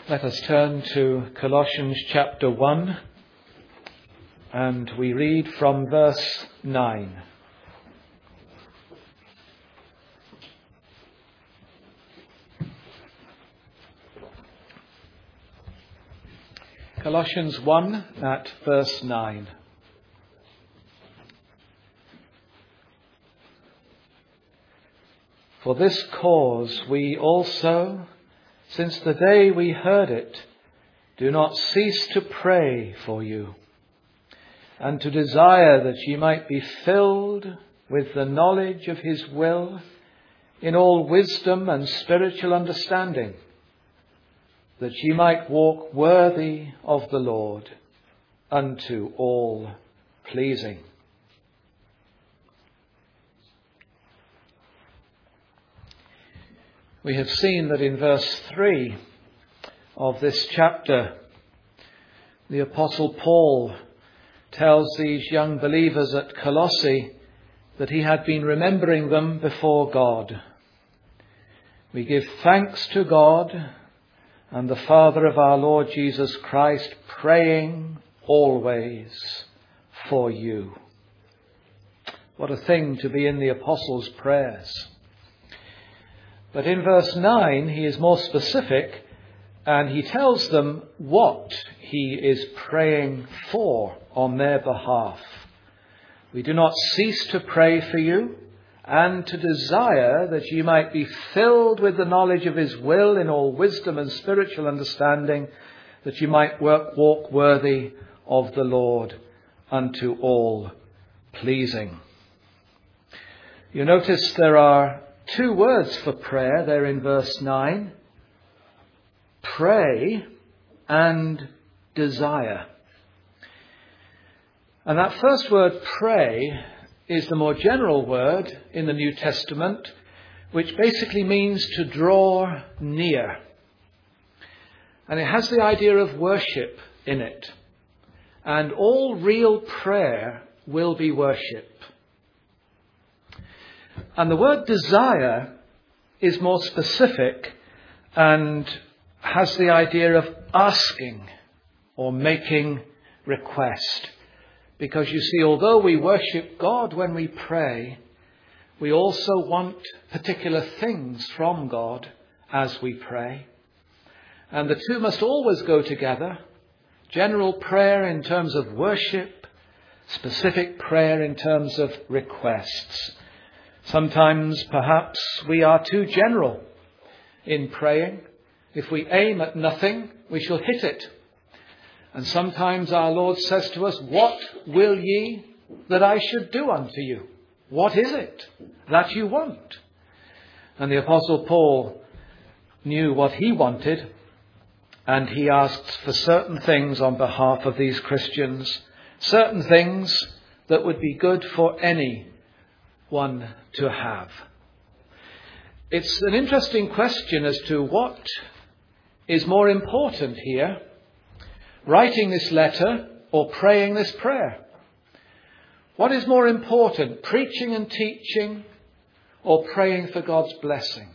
Let us turn to Colossians chapter 1 and we read from verse 9. Colossians 1 at verse 9. For this cause we also, since the day we heard it, do not cease to pray for you, and to desire that ye might be filled with the knowledge of his will in all wisdom and spiritual understanding, that ye might walk worthy of the Lord, unto all pleasing. We have seen that in verse 3 of this chapter, the Apostle Paul tells these young believers at Colossae that he had been remembering them before God. We give thanks to God and the Father of our Lord Jesus Christ, praying always for you. What a thing to be in the Apostles' prayers. But in verse 9, he is more specific and he tells them what he is praying for on their behalf. We do not cease to pray for you and to desire that you might be filled with the knowledge of his will in all wisdom and spiritual understanding, that you might walk worthy of the Lord, unto all pleasing. You notice there are two words for prayer there in verse 9. Pray and desire. And that first word, pray, is the more general word in the New Testament, which basically means to draw near. And it has the idea of worship in it. And all real prayer will be worship. And the word desire is more specific and has the idea of asking or making request. Because you see, although we worship God when we pray, we also want particular things from God as we pray. And the two must always go together. General prayer in terms of worship, specific prayer in terms of requests. Sometimes, perhaps, we are too general in praying. If we aim at nothing, we shall hit it. And sometimes our Lord says to us, what will ye that I should do unto you? What is it that you want? And the Apostle Paul knew what he wanted, and he asked for certain things on behalf of these Christians, certain things that would be good for any one to have. It's an interesting question as to what is more important here, writing this letter or praying this prayer. What is more important, preaching and teaching or praying for God's blessing?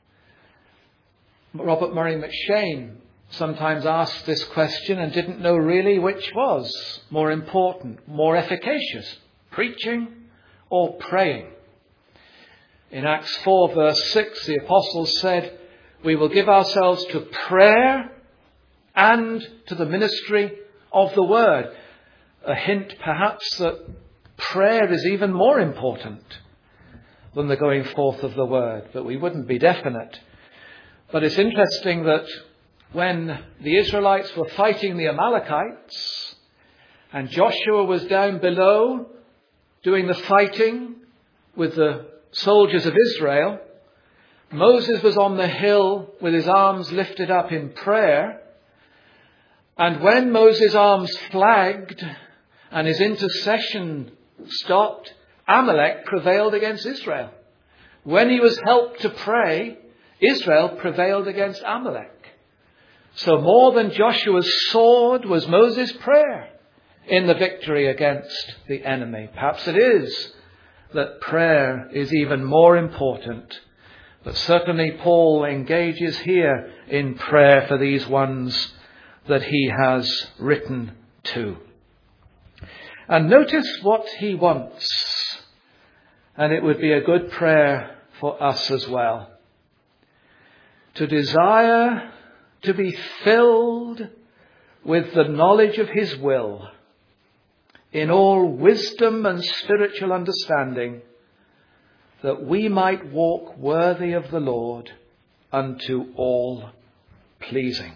Robert Murray McShane sometimes asked this question and didn't know really which was more important, more efficacious, preaching or praying. In Acts 4 verse 6, the apostles said, we will give ourselves to prayer and to the ministry of the word. A hint perhaps that prayer is even more important than the going forth of the word, but we wouldn't be definite. But it's interesting that when the Israelites were fighting the Amalekites and Joshua was down below doing the fighting with the soldiers of Israel, Moses was on the hill with his arms lifted up in prayer. And when Moses' arms flagged and his intercession stopped, Amalek prevailed against Israel. When he was helped to pray, Israel prevailed against Amalek. So more than Joshua's sword was Moses' prayer in the victory against the enemy. Perhaps it is that prayer is even more important But certainly Paul engages here in prayer for these ones that he has written to. And notice what he wants. And it would be a good prayer for us as well. To desire to be filled with the knowledge of his will, in all wisdom and spiritual understanding, that we might walk worthy of the Lord unto all pleasing.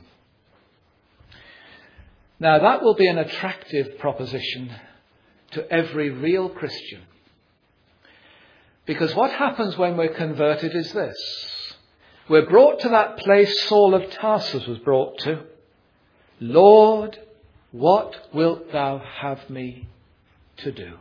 Now that will be an attractive proposition to every real Christian. Because what happens when we're converted is this. We're brought to that place Saul of Tarsus was brought to. Lord, what wilt thou have me to do?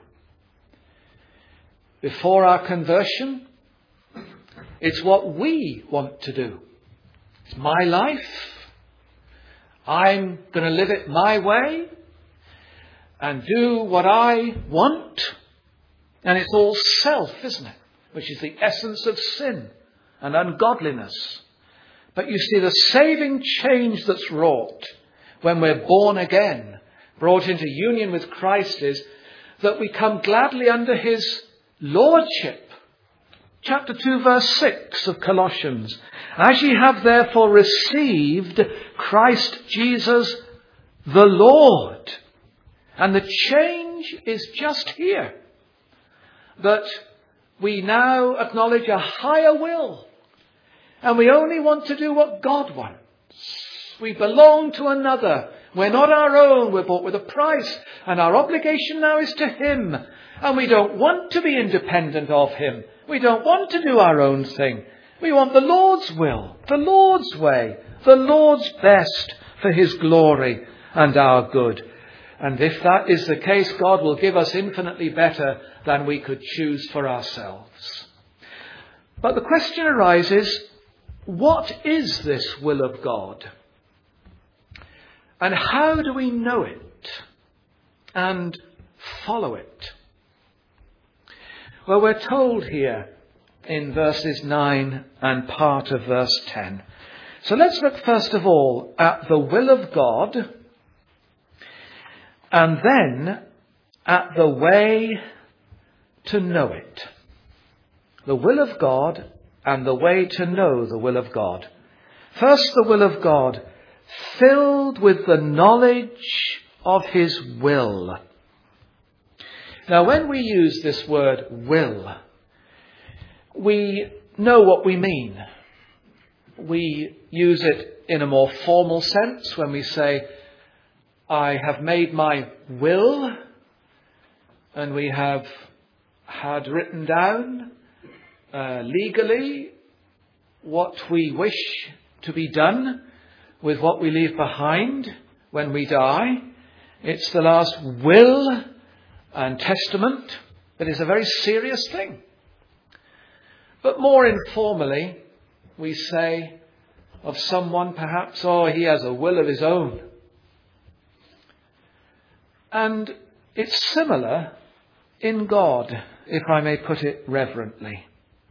Before our conversion, it's what we want to do. It's my life. I'm going to live it my way and do what I want. And it's all self, isn't it? Which is the essence of sin and ungodliness. But you see, the saving change that's wrought when we're born again, brought into union with Christ, is that we come gladly under his lordship. Chapter 2 verse 6 of Colossians. As ye have therefore received Christ Jesus the Lord. And the change is just here. That we now acknowledge a higher will. And we only want to do what God wants. We belong to another. We're not our own. We're bought with a price. And our obligation now is to him. And we don't want to be independent of him. We don't want to do our own thing. We want the Lord's will, the Lord's way, the Lord's best for his glory and our good. And if that is the case, God will give us infinitely better than we could choose for ourselves. But the question arises, what is this will of God? And how do we know it and follow it? Well, we're told here in verses 9 and part of verse 10. So let's look first of all at the will of God and then at the way to know it. The will of God and the way to know the will of God. First, the will of God, filled with the knowledge of his will. Now, when we use this word will, we know what we mean. We use it in a more formal sense when we say, I have made my will, and we have had written down legally what we wish to be done with what we leave behind when we die. It's the last will and testament that is a very serious thing. But more informally, we say of someone perhaps, oh, he has a will of his own. And it's similar in God, if I may put it reverently.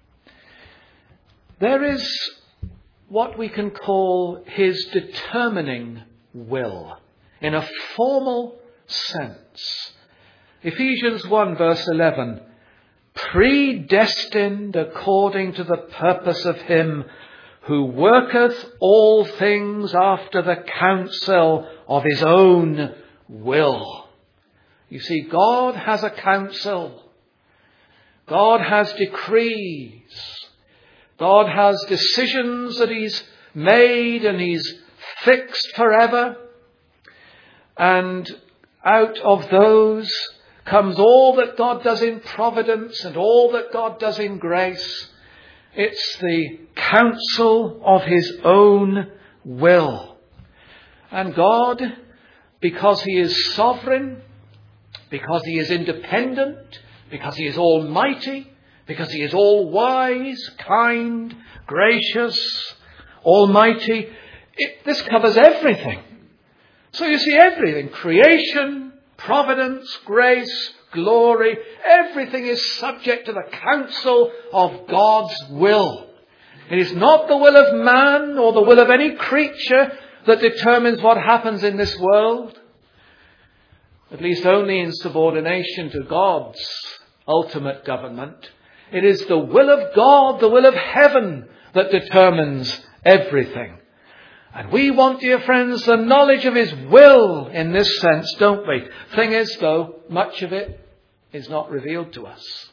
There is what we can call his determining will in a formal sense. Ephesians 1 verse 11, predestined according to the purpose of him who worketh all things after the counsel of his own will. You see, God has a counsel. God has decrees. God has decisions that he's made and he's fixed forever. And out of those comes all that God does in providence and all that God does in grace. It's the counsel of his own will. And God, because he is sovereign, because he is independent, because he is almighty, because he is all wise, kind, gracious, almighty, this covers everything. So you see everything, creation, providence, grace, glory, everything is subject to the counsel of God's will. It is not the will of man or the will of any creature that determines what happens in this world. At least only in subordination to God's ultimate government. It is the will of God, the will of heaven, that determines everything. And we want, dear friends, the knowledge of his will in this sense, don't we? Thing is, though, much of it is not revealed to us.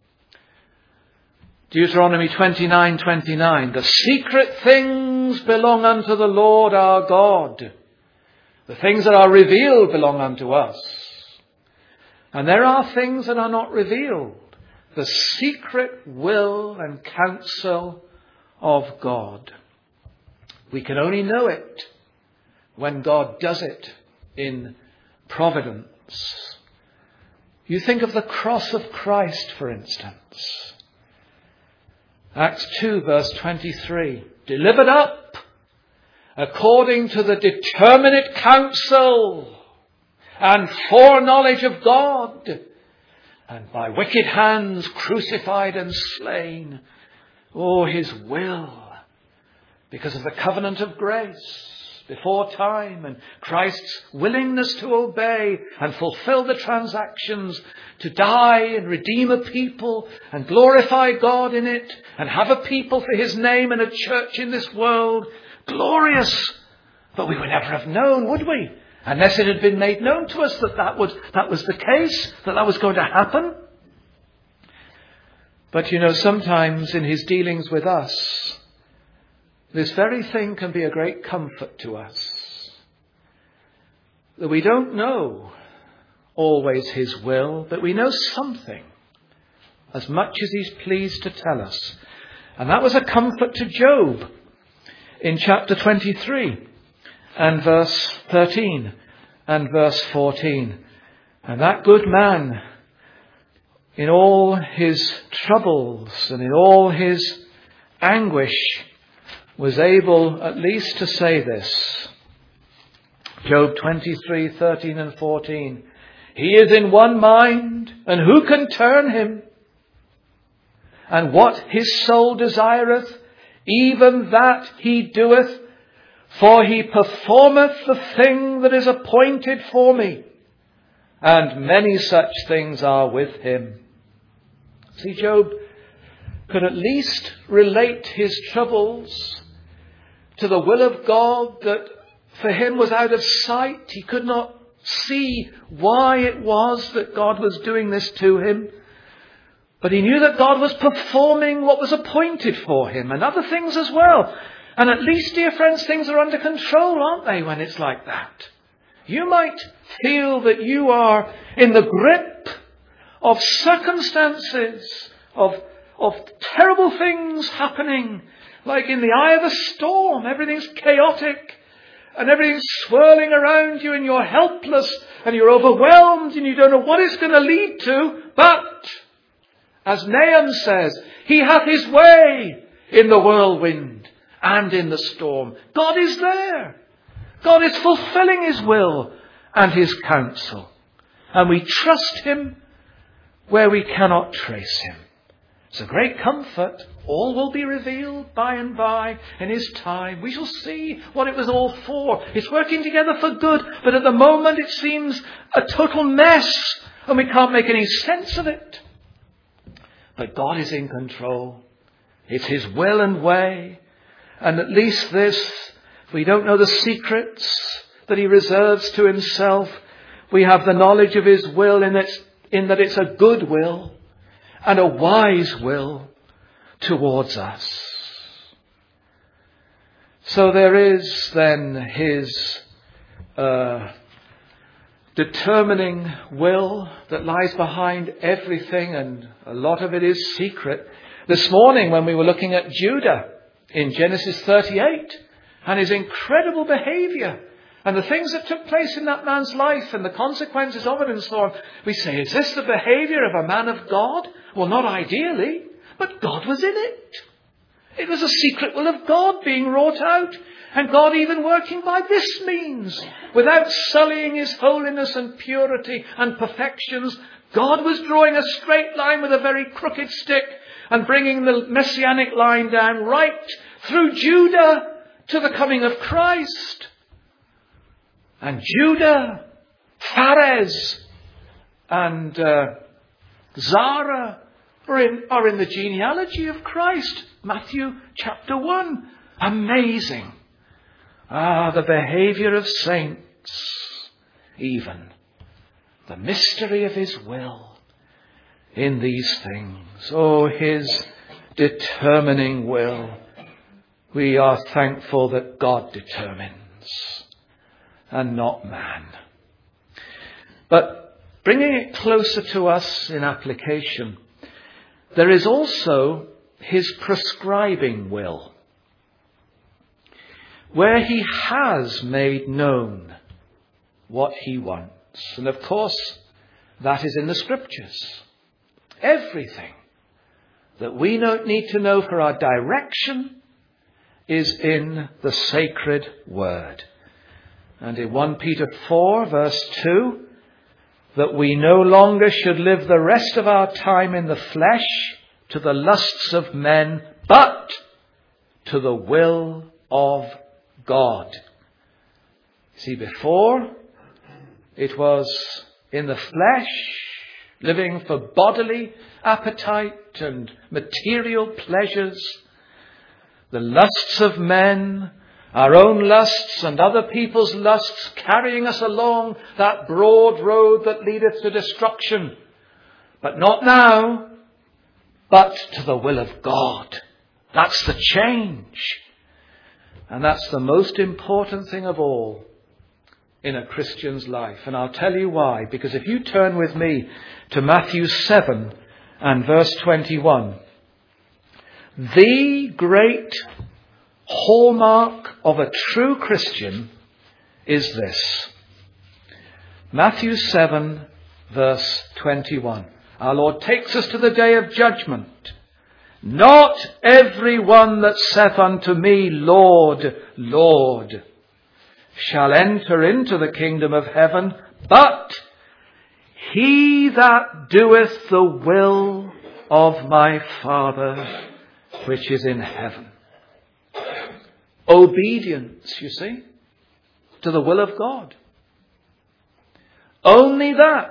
Deuteronomy 29:29, the secret things belong unto the Lord our God. The things that are revealed belong unto us. And there are things that are not revealed. The secret will and counsel of God. We can only know it when God does it in providence. You think of the cross of Christ, for instance. Acts 2 verse 23. Delivered up according to the determinate counsel and foreknowledge of God, and by wicked hands crucified and slain. Oh, his will, because of the covenant of grace before time and Christ's willingness to obey and fulfill the transactions, to die and redeem a people and glorify God in it and have a people for his name and a church in this world. Glorious! But we would never have known, would we? Unless it had been made known to us that was the case, that was going to happen. But you know, sometimes in his dealings with us, this very thing can be a great comfort to us. That we don't know always his will, but we know something, as much as he's pleased to tell us. And that was a comfort to Job in chapter 23 and verse 13 and verse 14. And that good man, in all his troubles and in all his anguish, was able at least to say this. Job 23, 13 and 14. He is in one mind, and who can turn him? And what his soul desireth, even that he doeth, for he performeth the thing that is appointed for me, and many such things are with him. See, Job could at least relate his troubles to the will of God that for him was out of sight. He could not see why it was that God was doing this to him. But he knew that God was performing what was appointed for him and other things as well. And at least, dear friends, things are under control, aren't they, when it's like that? You might feel that you are in the grip of circumstances, of terrible things happening, like in the eye of a storm. Everything's chaotic and everything's swirling around you and you're helpless and you're overwhelmed and you don't know what it's going to lead to. But, as Nahum says, he hath his way in the whirlwind and in the storm. God is there. God is fulfilling his will and his counsel. And we trust him where we cannot trace him. It's a great comfort. All will be revealed by and by in his time. We shall see what it was all for. It's working together for good, but at the moment it seems a total mess and we can't make any sense of it. But God is in control. It's his will and way. And at least this, we don't know the secrets that he reserves to himself. We have the knowledge of his will in that it's a good will and a wise will towards us. So there is then his determining will that lies behind everything, and a lot of it is secret. This morning when we were looking at Judah in Genesis 38 and his incredible behavior and the things that took place in that man's life and the consequences of it and so on, we say, is this the behavior of a man of God? Well, not ideally, but God was in it. It was a secret will of God being wrought out, and God even working by this means, without sullying his holiness and purity and perfections. God was drawing a straight line with a very crooked stick, and bringing the messianic line down right through Judah to the coming of Christ. And Judah, Phares, and Zara are in the genealogy of Christ. Matthew chapter 1. Amazing. The behavior of saints, even. The mystery of his will in these things. Oh, his determining will. We are thankful that God determines and not man. But bringing it closer to us in application, there is also his prescribing will, where he has made known what he wants. And of course, that is in the Scriptures. Everything that we need to know for our direction is in the sacred word. And in 1 Peter 4 verse 2, that we no longer should live the rest of our time in the flesh to the lusts of men, but to the will of God. See, before it was in the flesh, living for bodily appetite and material pleasures, the lusts of men, our own lusts and other people's lusts, carrying us along that broad road that leadeth to destruction. But not now, but to the will of God. That's the change. And that's the most important thing of all in a Christian's life. And I'll tell you why. Because if you turn with me to Matthew 7 and verse 21, the great hallmark of a true Christian is this. Matthew 7 verse 21. Our Lord takes us to the day of judgment. Not every one that saith unto me, Lord, Lord, shall enter into the kingdom of heaven, but he that doeth the will of my Father which is in heaven. Obedience, you see, to the will of God. Only that.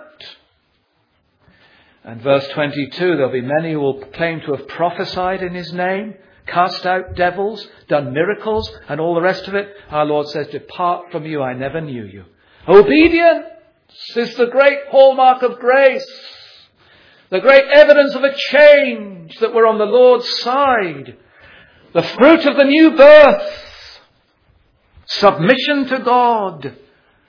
And verse 22, there'll be many who will claim to have prophesied in his name, cast out devils, done miracles, and all the rest of it. Our Lord says, depart from you, I never knew you. Obedience is the great hallmark of grace. The great evidence of a change that we're on the Lord's side. The fruit of the new birth. Submission to God.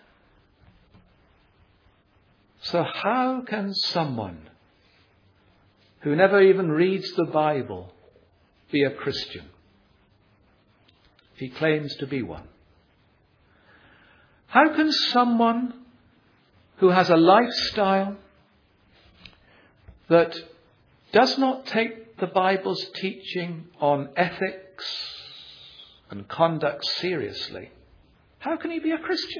So how can someone who never even reads the Bible be a Christian if he claims to be one? How can someone who has a lifestyle that does not take the Bible's teaching on ethics and conduct seriously, how can he be a Christian?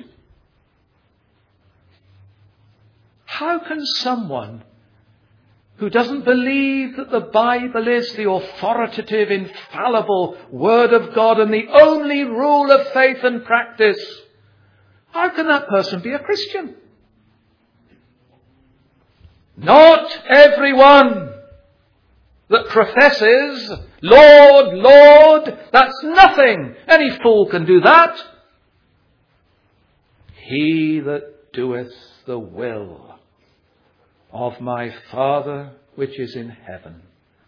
How can someone who doesn't believe that the Bible is the authoritative, infallible Word of God and the only rule of faith and practice, how can that person be a Christian? Not everyone that professes, Lord, Lord, that's nothing. Any fool can do that. He that doeth the will of my Father which is in heaven.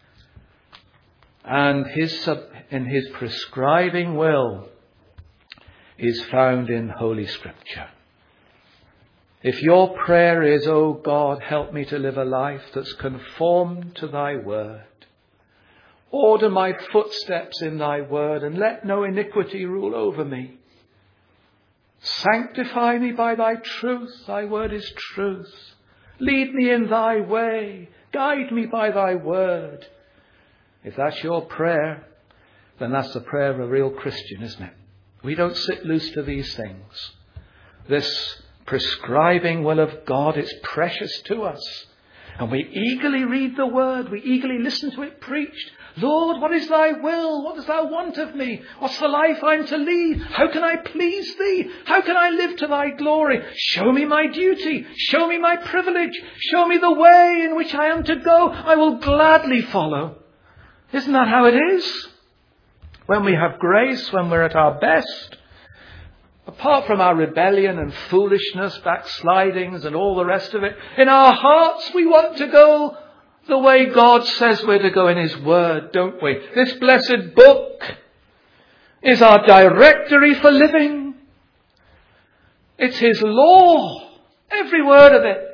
And in his prescribing will is found in Holy Scripture. If your prayer is, oh God, help me to live a life that's conformed to thy word. Order my footsteps in thy word and let no iniquity rule over me. Sanctify me by thy truth. Thy word is truth. Lead me in thy way. Guide me by thy word. If that's your prayer, then that's the prayer of a real Christian, isn't it? We don't sit loose to these things. This prescribing will of God is precious to us. And we eagerly read the word. We eagerly listen to it preached. Lord, what is thy will? What dost thou want of me? What's the life I'm to lead? How can I please thee? How can I live to thy glory? Show me my duty. Show me my privilege. Show me the way in which I am to go. I will gladly follow. Isn't that how it is? When we have grace, when we're at our best, apart from our rebellion and foolishness, backslidings and all the rest of it, in our hearts we want to go the way God says we're to go in his word, don't we? This blessed book is our directory for living. It's his law, every word of it.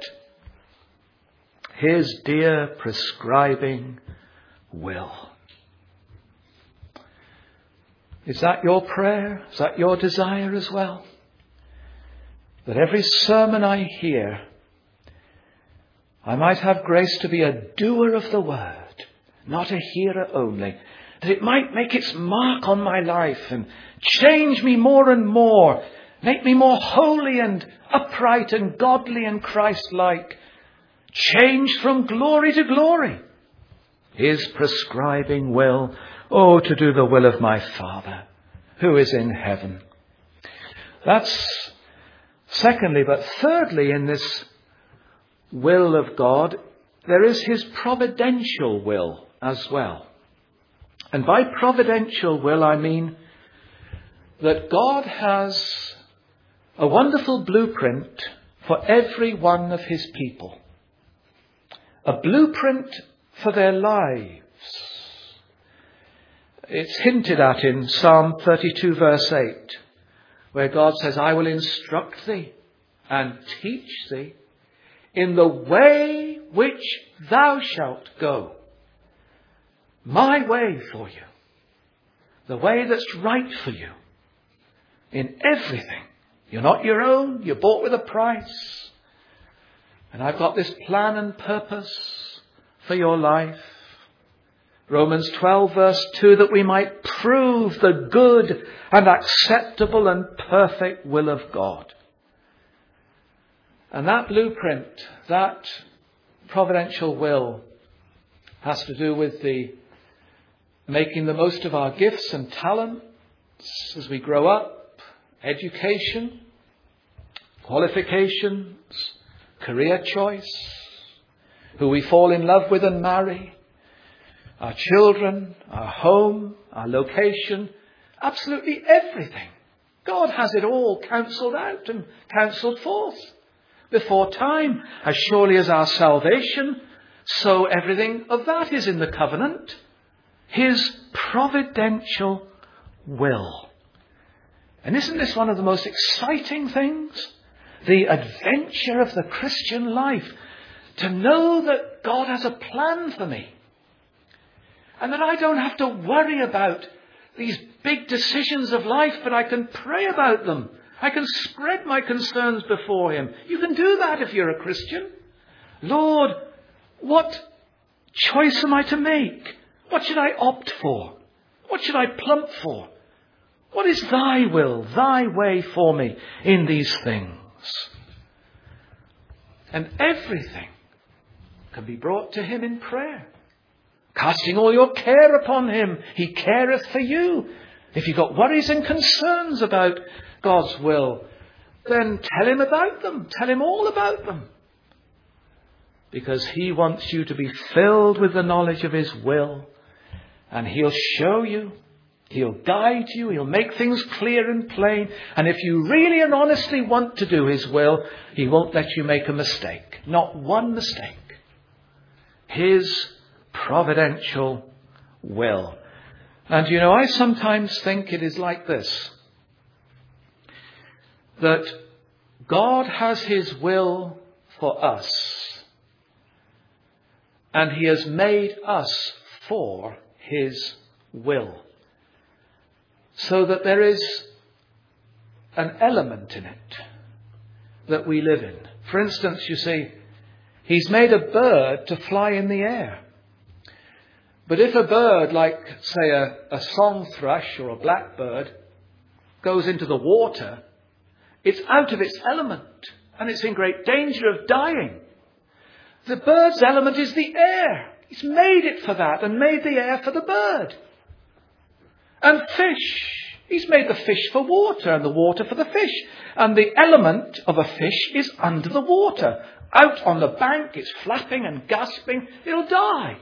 His dear prescribing will. Is that your prayer? Is that your desire as well? That every sermon I hear, I might have grace to be a doer of the word, not a hearer only. That it might make its mark on my life and change me more and more. Make me more holy and upright and godly and Christ-like. Change from glory to glory. His prescribing will. Oh, to do the will of my Father who is in heaven. That's secondly, but thirdly, in this will of God, there is his providential will as well. And by providential will, I mean that God has a wonderful blueprint for every one of his people. A blueprint for their lives. It's hinted at in Psalm 32 verse 8, where God says, I will instruct thee and teach thee in the way which thou shalt go. My way for you. The way that's right for you. In everything. You're not your own. You're bought with a price. And I've got this plan and purpose for your life. Romans 12 verse 2, that we might prove the good and acceptable and perfect will of God. And that blueprint, that providential will, has to do with the making the most of our gifts and talents as we grow up, education, qualifications, career choice, who we fall in love with and marry, our children, our home, our location, absolutely everything. God has it all counselled out and counselled forth before time. As surely as our salvation, so everything of that is in the covenant. His providential will. And isn't this one of the most exciting things? The adventure of the Christian life. To know that God has a plan for me. And that I don't have to worry about these big decisions of life, but I can pray about them. I can spread my concerns before him. You can do that if you're a Christian. Lord, what choice am I to make? What should I opt for? What should I plump for? What is thy will, thy way for me in these things? And everything can be brought to him in prayer. Casting all your care upon him. He careth for you. If you've got worries and concerns about God's will, then tell him about them. Tell him all about them. Because he wants you to be filled with the knowledge of his will. And he'll show you. He'll guide you. He'll make things clear and plain. And if you really and honestly want to do his will, he won't let you make a mistake. Not one mistake. His providential will. And you know, I sometimes think it is like this. That God has his will for us. And he has made us for his will. So that there is an element in it that we live in. For instance, you see, he's made a bird to fly in the air. But if a bird, like, say, a song thrush or a blackbird, goes into the water, it's out of its element and it's in great danger of dying. The bird's element is the air. He's made it for that and made the air for the bird. And fish. He's made the fish for water and the water for the fish. And the element of a fish is under the water. Out on the bank, it's flapping and gasping. It'll die.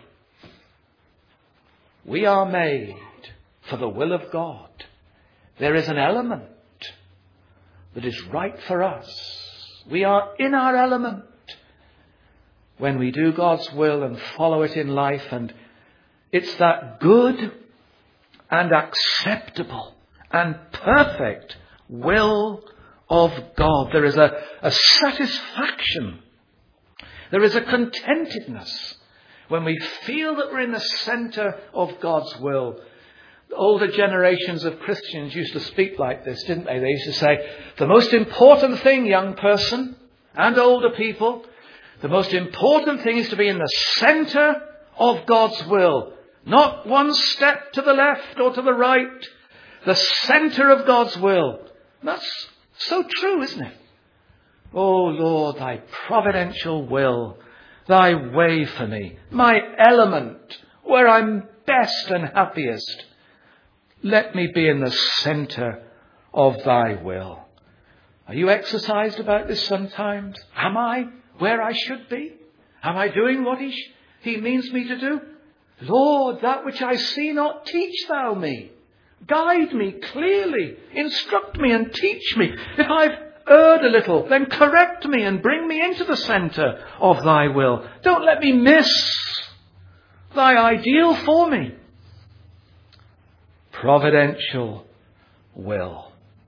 We are made for the will of God. There is an element that is right for us. We are in our element when we do God's will and follow it in life. And it's that good and acceptable and perfect will of God. There is a satisfaction. There is a contentedness when we feel that we're in the centre of God's will. The older generations of Christians used to speak like this, didn't they? They used to say, the most important thing, young person and older people, the most important thing is to be in the centre of God's will. Not one step to the left or to the right. The centre of God's will. And that's so true, isn't it? Oh Lord, thy providential will, thy way for me, my element, where I'm best and happiest. Let me be in the centre of thy will. Are you exercised about this sometimes? Am I where I should be? Am I doing what he means me to do? Lord, that which I see not, teach thou me. Guide me clearly. Instruct me and teach me. If I've erred a little, then correct me and bring me into the centre of thy will. Don't let me miss thy ideal for me. Providential will.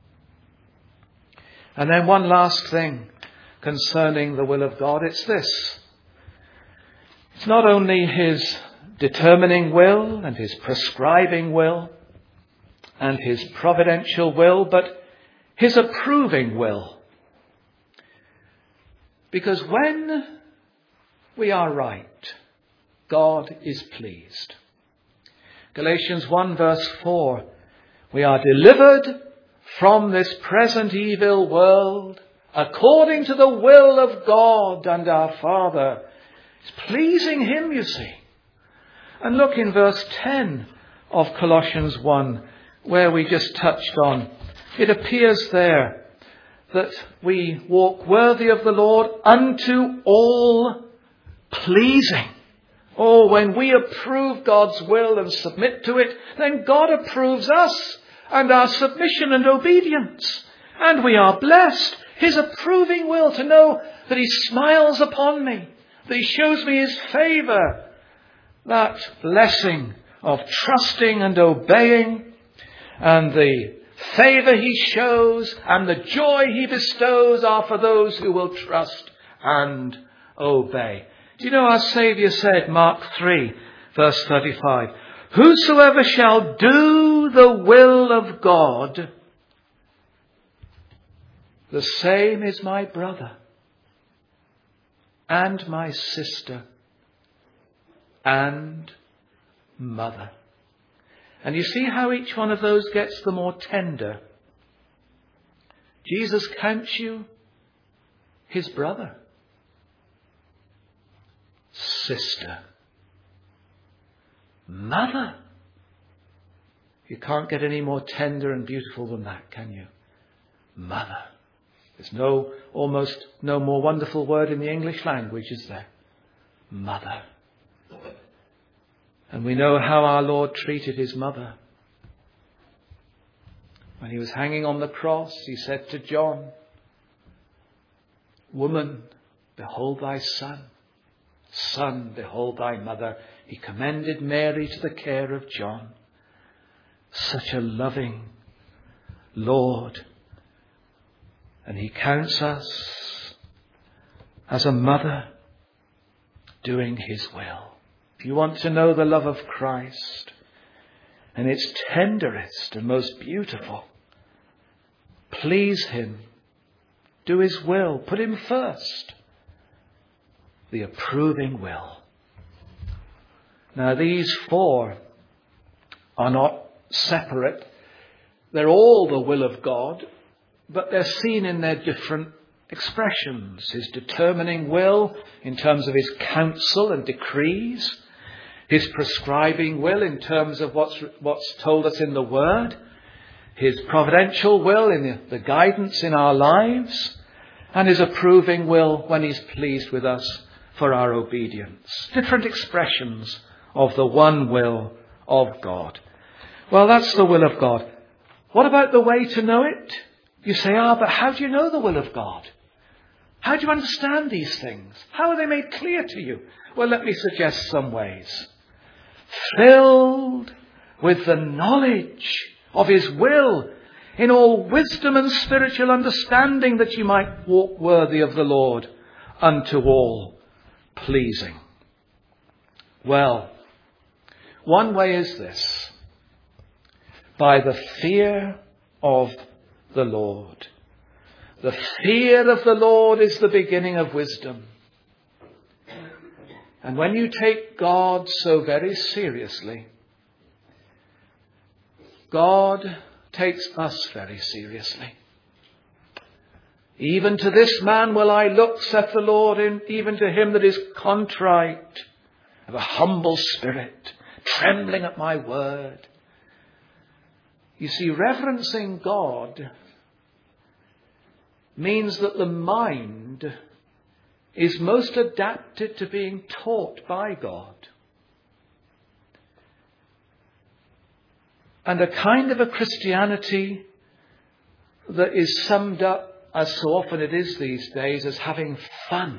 And then one last thing concerning the will of God. It's this. It's not only his determining will and his prescribing will and his providential will, but his approving will. Because when we are right, God is pleased. Galatians 1 verse 4, we are delivered from this present evil world according to the will of God and our Father. It's pleasing him, you see. And look in verse 10 of Colossians 1, where we just touched on. It appears there that we walk worthy of the Lord unto all pleasing. Oh, when we approve God's will and submit to it, then God approves us and our submission and obedience. And we are blessed. His approving will, to know that he smiles upon me, that he shows me his favour. That blessing of trusting and obeying, and the favour he shows and the joy he bestows are for those who will trust and obey. Do you know our Saviour said, Mark 3, verse 35, whosoever shall do the will of God, the same is my brother and my sister and mother. And you see how each one of those gets the more tender. Jesus counts you his brother, sister, mother. You can't get any more tender and beautiful than that, can you? Mother. There's almost no more wonderful word in the English language, is there? Mother. And we know how our Lord treated his mother. When he was hanging on the cross, he said to John, woman, behold thy son. Son, behold thy mother. He commended Mary to the care of John. Such a loving Lord. And he counts us as a mother doing his will. If you want to know the love of Christ and its tenderest and most beautiful, please him, do his will, put him first, the approving will. Now these four are not separate. They're all the will of God, but they're seen in their different expressions. His determining will in terms of his counsel and decrees. His prescribing will in terms of what's told us in the Word. His providential will in the guidance in our lives. And his approving will when he's pleased with us for our obedience. Different expressions of the one will of God. Well, that's the will of God. What about the way to know it? You say, but how do you know the will of God? How do you understand these things? How are they made clear to you? Well, let me suggest some ways. Filled with the knowledge of his will in all wisdom and spiritual understanding, that you might walk worthy of the Lord unto all pleasing. Well, one way is this: by the fear of the Lord. The fear of the Lord is the beginning of wisdom. And when you take God so very seriously, God takes us very seriously. Even to this man will I look, saith the Lord, and even to him that is contrite, of a humble spirit, trembling at my word. You see, reverencing God means that the mind is most adapted to being taught by God. And a kind of a Christianity that is summed up, as so often it is these days, as having fun,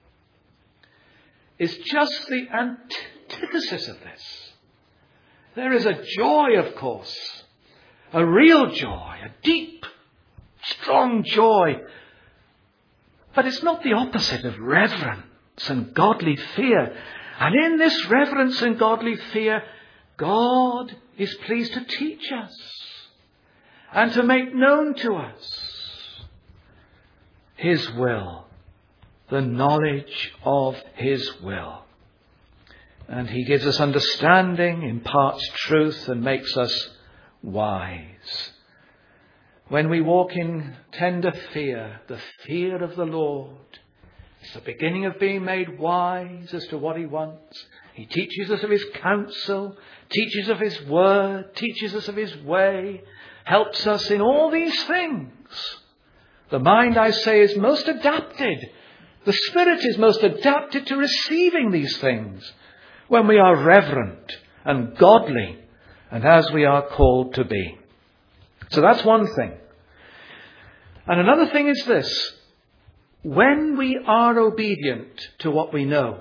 is just the antithesis of this. There is a joy, of course, a real joy, a deep, strong joy. But it's not the opposite of reverence and godly fear. And in this reverence and godly fear, God is pleased to teach us and to make known to us his will, the knowledge of his will. And he gives us understanding, imparts truth, and makes us wise. When we walk in tender fear, the fear of the Lord, it's the beginning of being made wise as to what he wants. He teaches us of his counsel, teaches of his word, teaches us of his way, helps us in all these things. The mind, I say, is most adapted. The spirit is most adapted to receiving these things when we are reverent and godly, and as we are called to be. So that's one thing. And another thing is this: when we are obedient to what we know.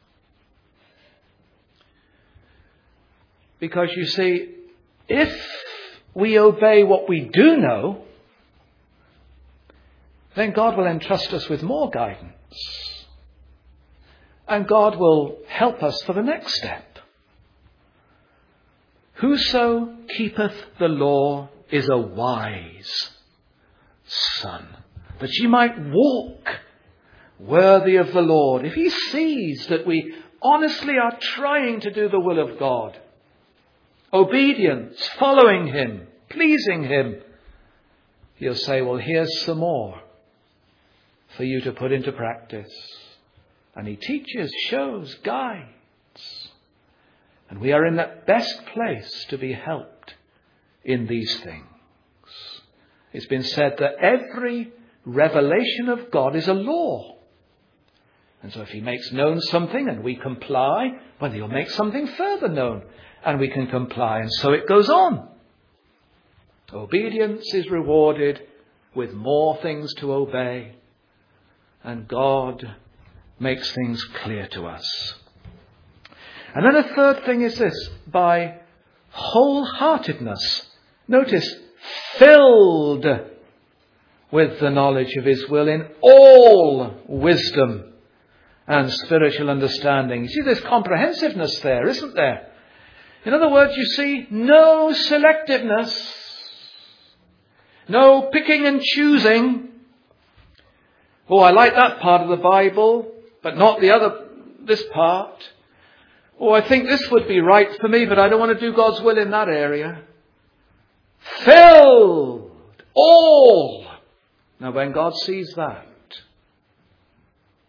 Because you see, if we obey what we do know, then God will entrust us with more guidance. And God will help us for the next step. Whoso keepeth the law is a wise son, that ye might walk worthy of the Lord. If he sees that we honestly are trying to do the will of God, obedience, following him, pleasing him, he'll say, well, here's some more for you to put into practice. And he teaches, shows, guides. And we are in that best place to be helped in these things. It's been said that every revelation of God is a law. And so if he makes known something and we comply, well, he'll make something further known and we can comply. And so it goes on. Obedience is rewarded with more things to obey. And God makes things clear to us. And then a third thing is this: by wholeheartedness. Notice, filled with the knowledge of his will in all wisdom and spiritual understanding. You see, there's comprehensiveness there, isn't there? In other words, you see, no selectiveness, no picking and choosing. Oh, I like that part of the Bible, but not this part. Oh, I think this would be right for me, but I don't want to do God's will in that area. Filled all. Now, when God sees that,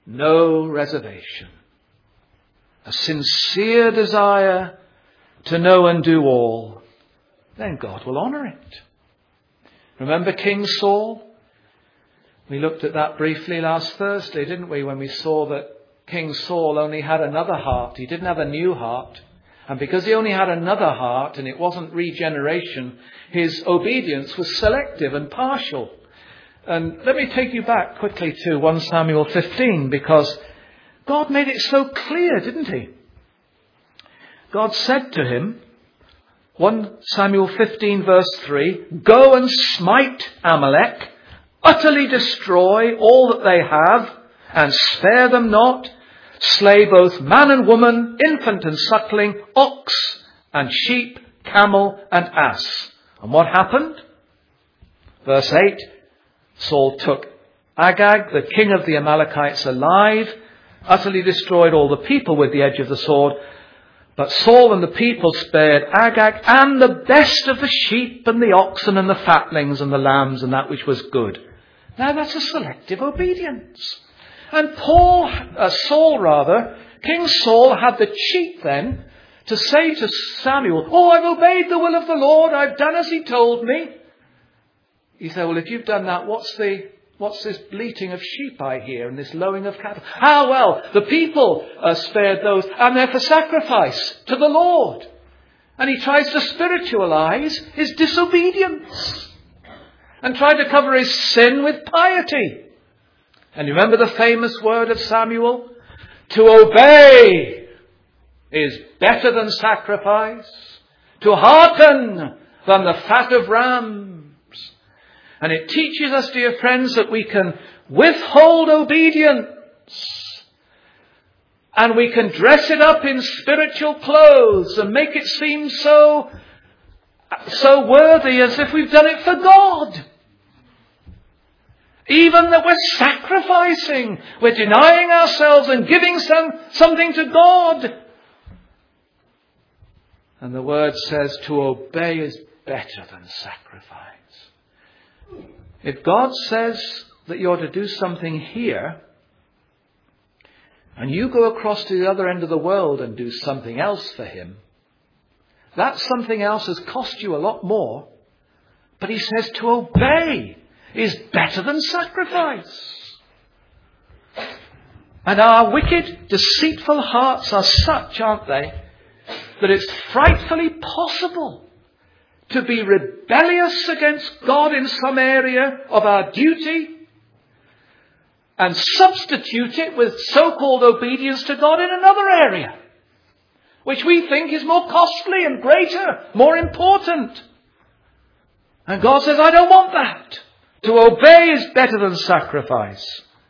no reservation. A sincere desire to know and do all, then God will honour it. Remember King Saul? We looked at that briefly last Thursday, didn't we, when we saw that King Saul only had another heart. He didn't have a new heart. And because he only had another heart and it wasn't regeneration, his obedience was selective and partial. And let me take you back quickly to 1 Samuel 15, because God made it so clear, didn't he? God said to him, 1 Samuel 15 verse 3, "Go and smite Amalek, utterly destroy all that they have, and spare them not. Slay both man and woman, infant and suckling, ox and sheep, camel and ass." And what happened? Verse 8, Saul took Agag, the king of the Amalekites, alive, utterly destroyed all the people with the edge of the sword. But Saul and the people spared Agag and the best of the sheep and the oxen and the fatlings and the lambs and that which was good. Now that's a selective obedience. And King Saul had the cheek then to say to Samuel, "Oh, I've obeyed the will of the Lord. I've done as he told me." You say, "Well, if you've done that, what's this bleating of sheep I hear and this lowing of cattle?" Well, the people spared those, and they're for sacrifice to the Lord. And he tries to spiritualize his disobedience and try to cover his sin with piety. And you remember the famous word of Samuel? To obey is better than sacrifice, to hearken than the fat of rams. And it teaches us, dear friends, that we can withhold obedience and we can dress it up in spiritual clothes and make it seem so worthy, as if we've done it for God. Even that we're sacrificing, we're denying ourselves and giving something to God. And the word says to obey is better than sacrifice. If God says that you're to do something here, and you go across to the other end of the world and do something else for him, that something else has cost you a lot more. But he says to obey is better than sacrifice. And our wicked, deceitful hearts are such, aren't they, that it's frightfully possible to be rebellious against God in some area of our duty and substitute it with so-called obedience to God in another area, which we think is more costly and greater, more important. And God says, I don't want that. To obey is better than sacrifice.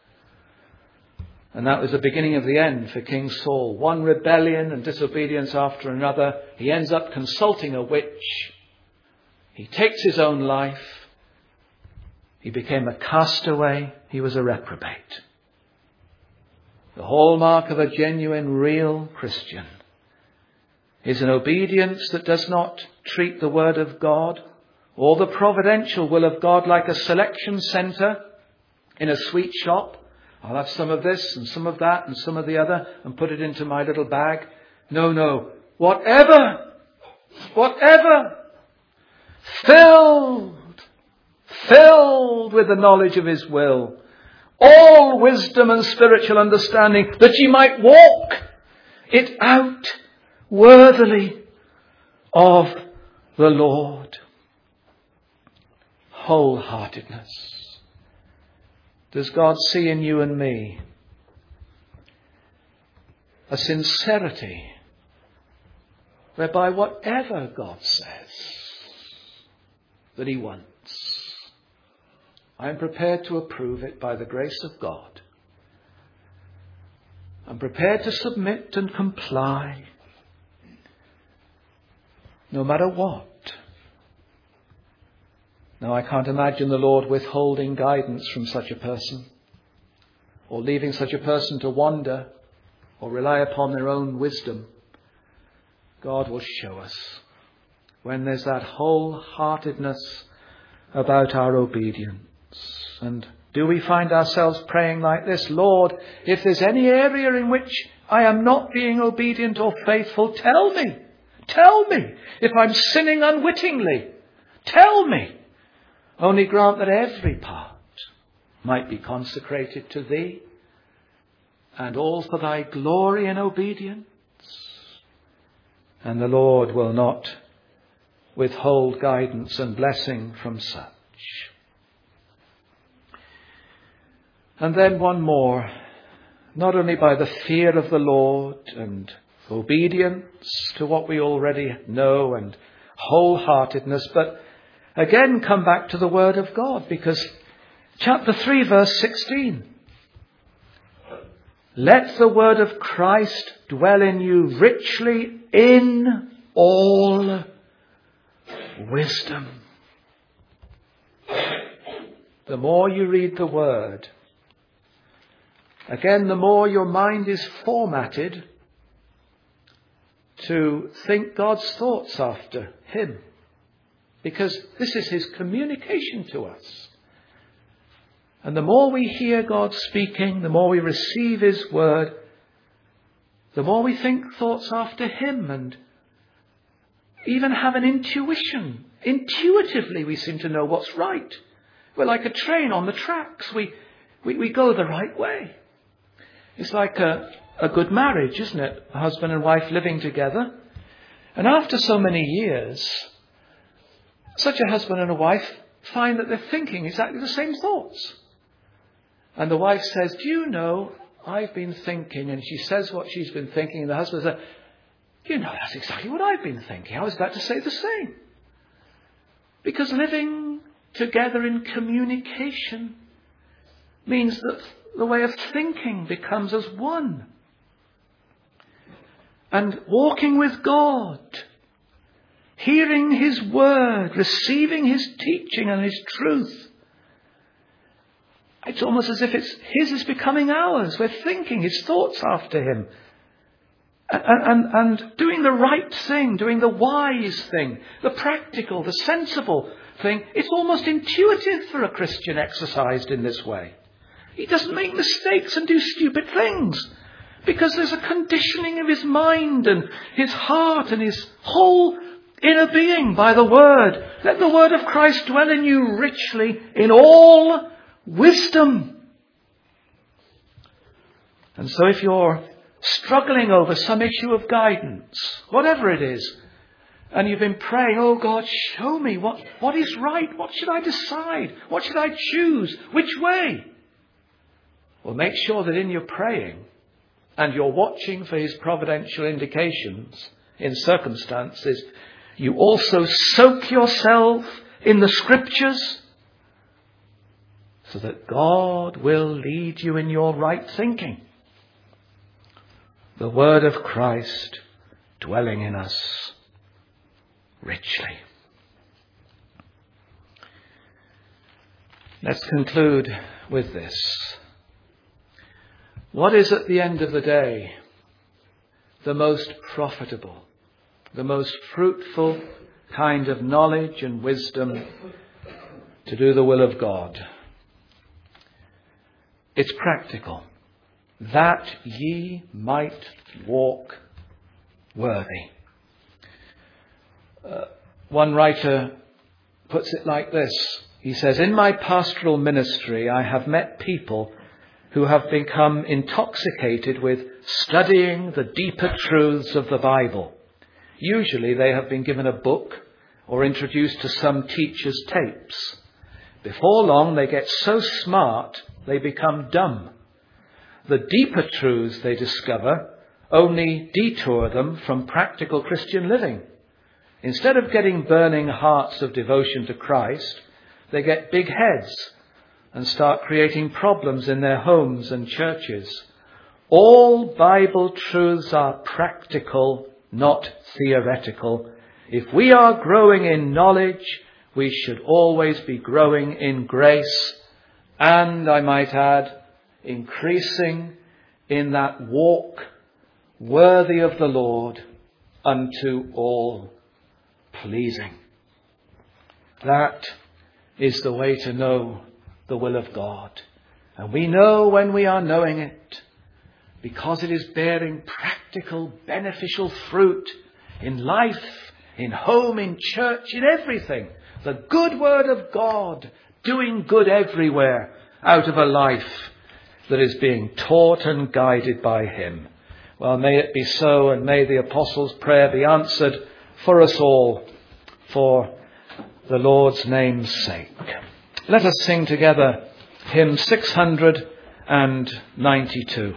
And that was the beginning of the end for King Saul. One rebellion and disobedience after another. He ends up consulting a witch. He takes his own life. He became a castaway. He was a reprobate. The hallmark of a genuine, real Christian is an obedience that does not treat the word of God or the providential will of God like a selection centre in a sweet shop. I'll have some of this and some of that and some of the other and put it into my little bag. No. Whatever. Filled with the knowledge of his will. All wisdom and spiritual understanding, that ye might walk it out worthily of the Lord. Wholeheartedness. Does God see in you and me a sincerity whereby whatever God says that he wants, I am prepared to approve it by the grace of God. I'm prepared to submit and comply no matter what. Now, I can't imagine the Lord withholding guidance from such a person, or leaving such a person to wander or rely upon their own wisdom. God will show us when there's that wholeheartedness about our obedience. And Do we find ourselves praying like this? Lord, if there's any area in which I am not being obedient or faithful, tell me. Tell me. If I'm sinning unwittingly, tell me. Only grant that every part might be consecrated to thee, and all for thy glory and obedience. And the Lord will not withhold guidance and blessing from such. And then one more, not only by the fear of the Lord and obedience to what we already know and wholeheartedness, but again come back to the Word of God, because chapter 3 verse 16, let the word of Christ dwell in you richly in all wisdom. The more you read the Word, again, the more your mind is formatted to think God's thoughts after him. Because this is his communication to us. And the more we hear God speaking, the more we receive his word, the more we think thoughts after him and even have an intuition. Intuitively we seem to know what's right. We're like a train on the tracks. We go the right way. It's like a good marriage, isn't it? A husband and wife living together. And after so many years, such a husband and a wife find that they're thinking exactly the same thoughts. And the wife says, do you know, I've been thinking, and she says what she's been thinking, and the husband says, you know, that's exactly what I've been thinking. I was about to say the same. Because living together in communication means that the way of thinking becomes as one. And walking with God, hearing his word, receiving his teaching and his truth, it's almost as if his is becoming ours. We're thinking his thoughts after him. And doing the right thing, doing the wise thing, the practical, the sensible thing. It's almost intuitive for a Christian exercised in this way. He doesn't make mistakes and do stupid things, because there's a conditioning of his mind and his heart and his whole inner being by the word. Let the word of Christ dwell in you richly in all wisdom. And so if you're struggling over some issue of guidance, whatever it is, and you've been praying, oh God, show me what is right. What should I decide? What should I choose? Which way? Well, make sure that in your praying and you're watching for his providential indications in circumstances, you also soak yourself in the scriptures so that God will lead you in your right thinking. The word of Christ dwelling in us richly. Let's conclude with this. What is at the end of the day the most profitable, the most fruitful kind of knowledge and wisdom to do the will of God? It's practical. That ye might walk worthy. One writer puts it like this. He says, in my pastoral ministry, I have met people who have become intoxicated with studying the deeper truths of the Bible. Usually they have been given a book or introduced to some teacher's tapes. Before long, they get so smart they become dumb. The deeper truths they discover only detour them from practical Christian living. Instead of getting burning hearts of devotion to Christ, they get big heads and start creating problems in their homes and churches. All Bible truths are practical, not theoretical. If we are growing in knowledge, we should always be growing in grace, and, I might add, increasing in that walk worthy of the Lord unto all pleasing. That is the way to know the will of God. And we know when we are knowing it, because it is bearing practical, beneficial fruit in life, in home, in church, in everything. The good word of God, doing good everywhere out of a life that is being taught and guided by him. Well, may it be so, and may the Apostles' prayer be answered for us all, for the Lord's name's sake. Let us sing together hymn 692.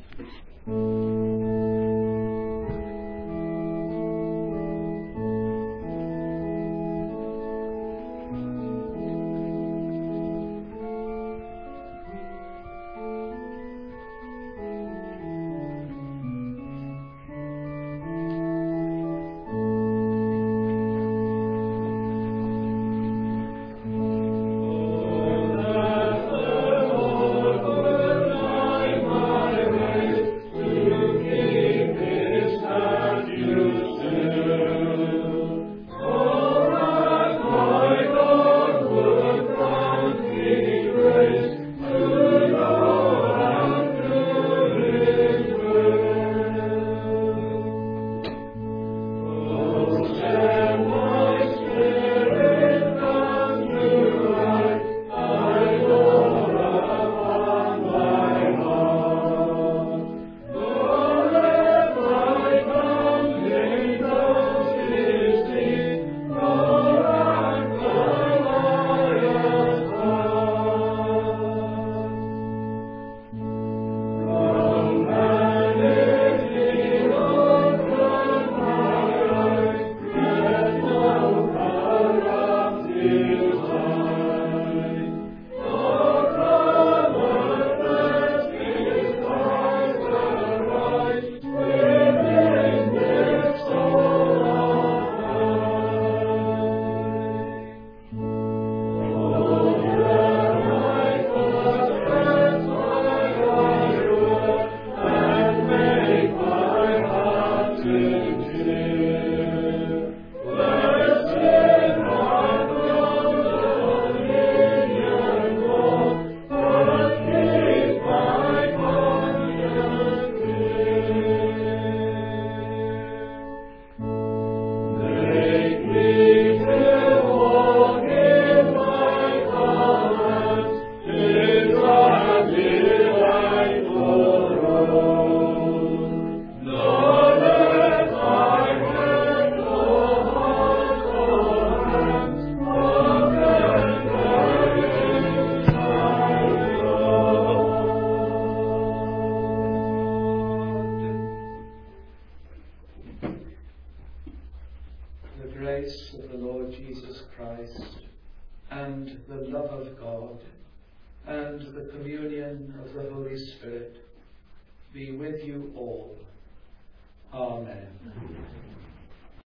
grace of the Lord Jesus Christ, and the love of God, and the communion of the Holy Spirit be with you all. Amen.